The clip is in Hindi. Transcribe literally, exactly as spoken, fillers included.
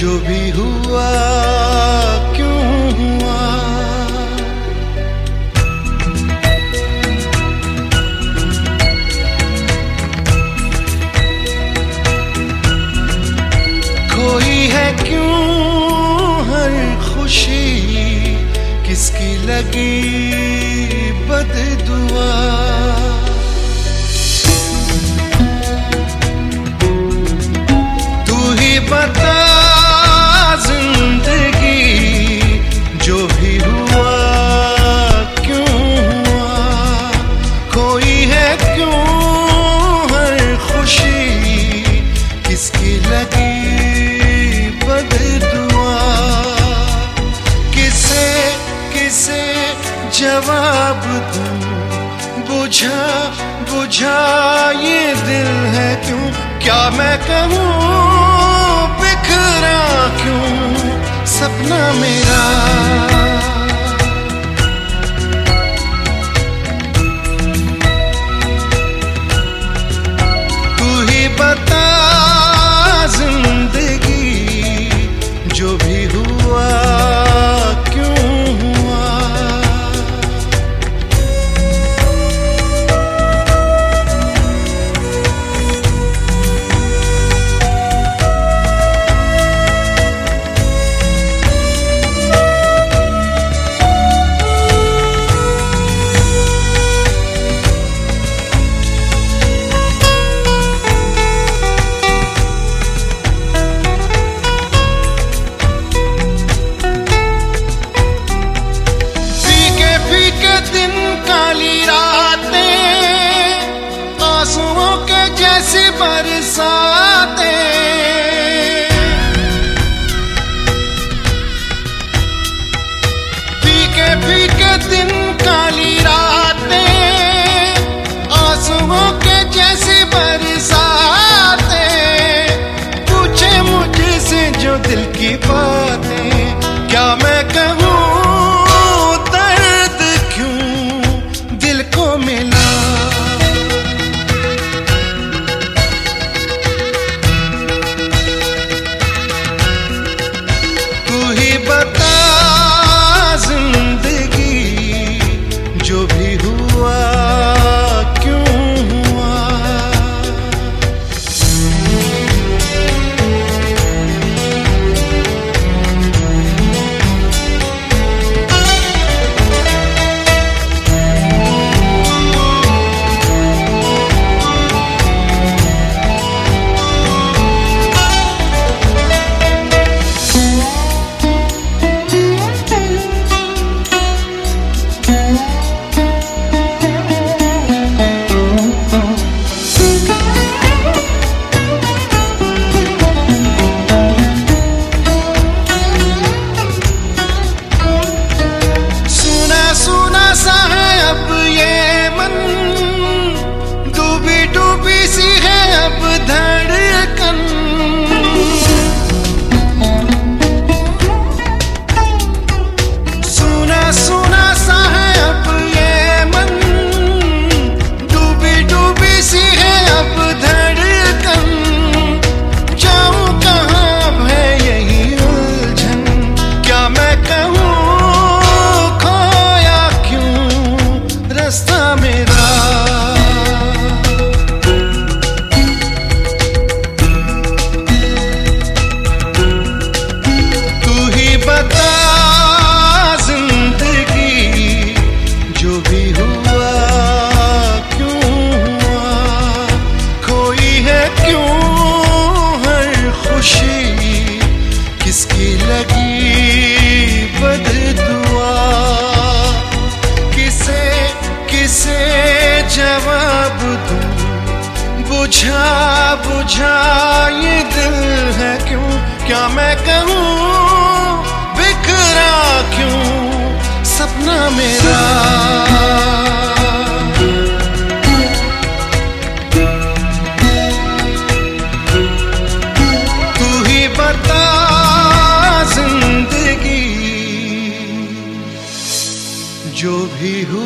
जो भी हुआ क्यों हुआ, खोई है क्यों हर खुशी, किसकी लगी बददुआ। तू ही बता जिंदगी, जो भी हुआ क्यों हुआ, खोई है क्यों हर खुशी, किसकी लगी बददुआ। किसे किसे जवाब दूं, बुझा बुझा ये दिल है क्यों, क्या मैं कहूँ बिखरा क्यों सपना मेरा। तू ही बता जिंदगी, जो भी हुआ क्यों हुआ। जैसी बरसाते फीके फीके दिन काली रातें, आंसुओं के जैसी बरसाते, पूछे मुझसे जो दिल की बातें, क्या मैं कहूँ दर्द क्यों दिल को मिला। बता जिंदगी, जो भी हुआ क्यों हुआ। किसकी लगी बददुआ। किसे किसे जवाब दूं, बुझा बुझा ये दिल है क्यों, क्या मैं कहूँ बिखरा क्यों सपना मेरा। जो भी हो